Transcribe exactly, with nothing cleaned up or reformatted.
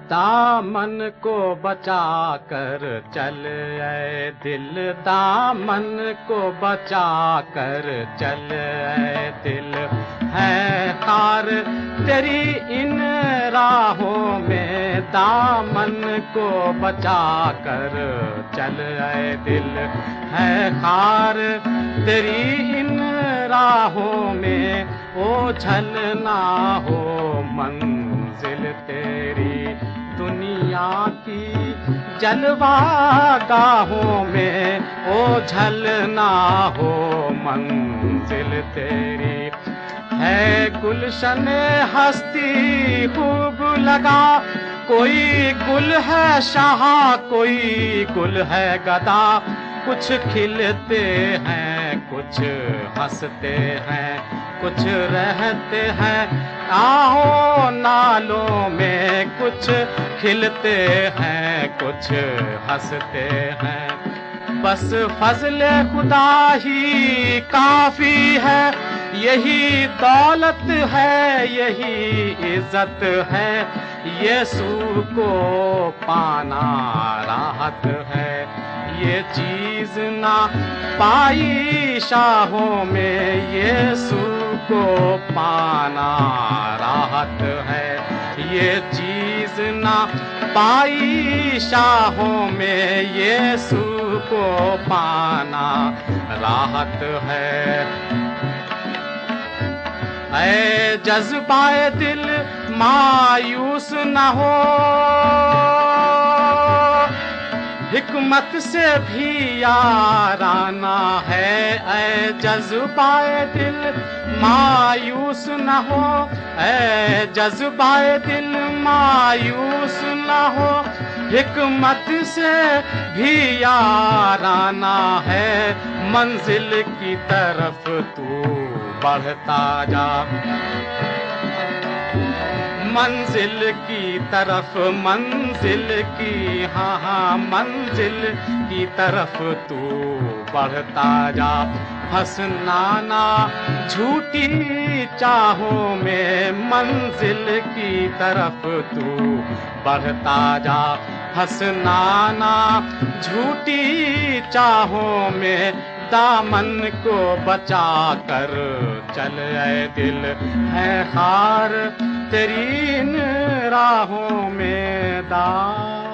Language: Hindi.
दामन को बचा कर चल ऐ दिल, दामन को बचा कर चल ऐ दिल। है खार तेरी इन राहों में, दामन को बचा कर चल ऐ दिल। है खार तेरी इन राहों में, ओझल ना हो मंजिल तेरी दुनिया की जलवागाहों में, ओझल ना हो मंजिल तेरी। है गुलशन हस्ती खूब लगा, कोई गुल है शाह कोई गुल है गदा। कुछ खिलते हैं कुछ हंसते हैं, कुछ रहते हैं आहों नालों में। कुछ खिलते हैं कुछ हंसते हैं, बस फजले खुदा ही काफी है। यही दौलत है यही इज्जत है, यीशु को पाना राहत है। ये चीज ना पाई शाहों में, यीशु को पाना राहत है। ये चीज ना पाई शाहों में, यीशु को पाना राहत है। ऐ जज्बाए दिल मायूस न हो, हिकमत से भी याराना है। ऐ जज्बाए दिल मायूस न हो, ऐ जज्बाए दिल मायूस न हो। हिकमत से भी याराना है, मंजिल की तरफ तू बढ़ता जा। मंजिल की तरफ मंजिल की, हाँ हाँ मंजिल की तरफ तू बढ़ता जा। फंसना ना झूठी चाहों में, मंजिल की तरफ तू बढ़ता जा। फंसना ना झूठी चाहों में, दामन को बचा कर चल ऐ दिल। है खार तेरी इन राहों में दामन।